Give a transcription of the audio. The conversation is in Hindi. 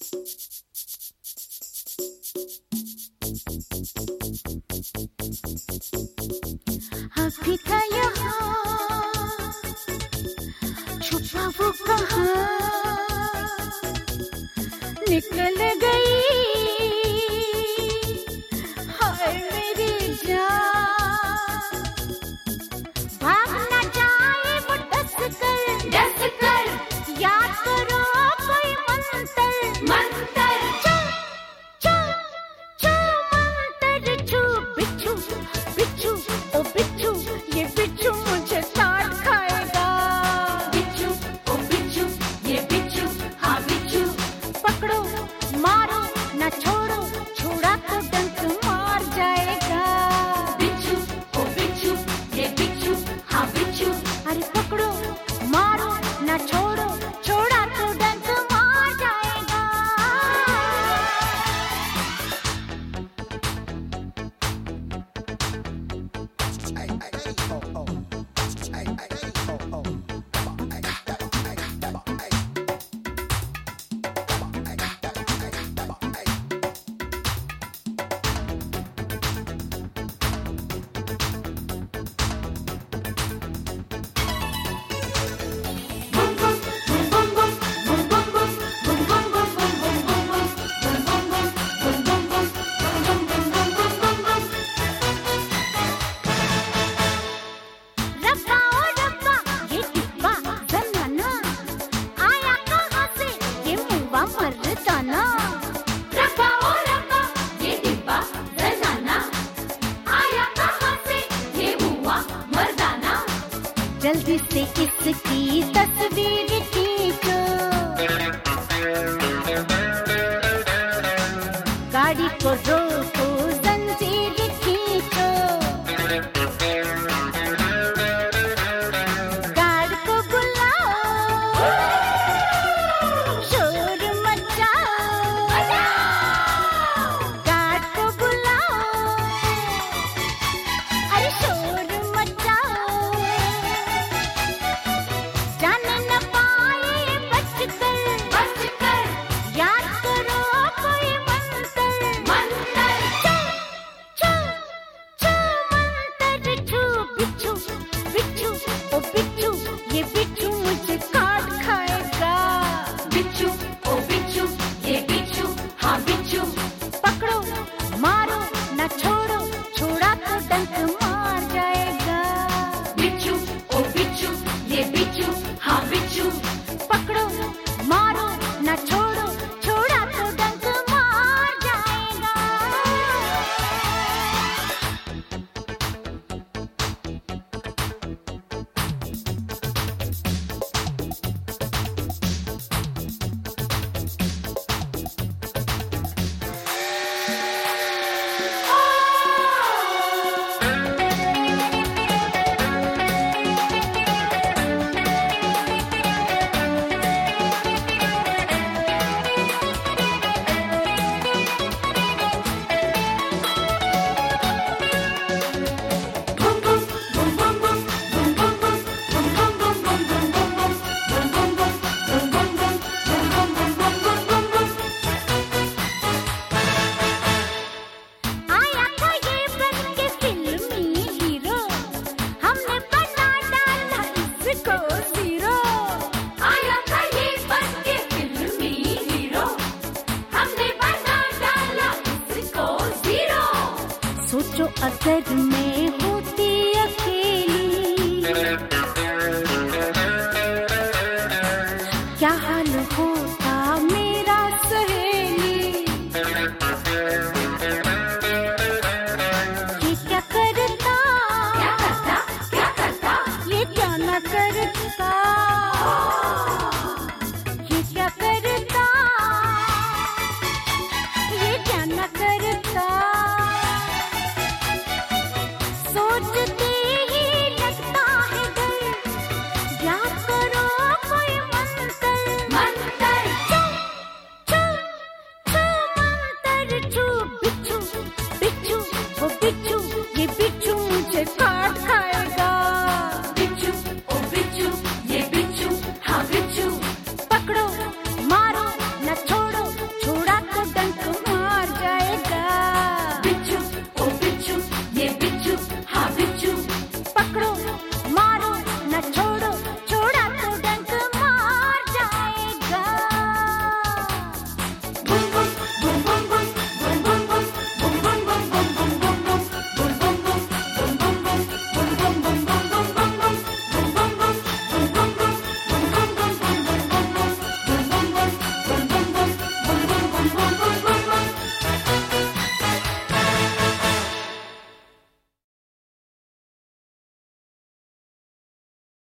अभी था यहाँ छुपा वो कहाँ निकल गई हाय मेरी जान भाग न जाए वो डस कर याद करो कोई मंतर चल चल चल मंतर छू बिच्छू बिच्छू ओ बिच्छू ये बिच्छू मुझे काट खाएगा बिच्छू ओ बिच्छू ये बिच्छू हाँ बिच्छू पकड़ो मारो न छोड़ो छोड़ा तो डंक मार जाएगा बिच्छू ओ बिच्छू ये बिच्छू हाँ बिच्छू अरे पकड़ो मारो न छोड़ो छोड़ा तो डंक मार जाएगा मर्दाना रब्बा ओ रब्बा ये डिब्बा जनाना आया कहाँ से ये हुआ मर्दाना जल्दी से इसकी तस्वीर खींचो गाड़ी को रोको जंजीर खींचो गार्ड को बुलाओ शोर मचाओ गार्ड को बुलाओ अरे शोर मचाओ जाने न पाए बचकर याद करो कोई मंतर चल चल चल मंतर छू बिच्छू बिच्छू ओ बिच्छू ये बिच्छू मुझे काट खाएगा बिच्छू ओ बिच्छू ये बिच्छू हाँ बिच्छू पकड़ो मारो न छोड़ो छोड़ा तो डंक मार जाएगा बिच्छू ओ बिच्छू ये बिच्छू हाँ बिच्छू पकड़ो मारो न छोड़ो छोड़ा तो डंक मार जाएगा आया था ये बन के फिल्मी हीरो हमने बना डाला इसको जीरो आया था ये बन के फिल्मी हीरो हमने बना डाला इसको जीरो सोचो अगर मैं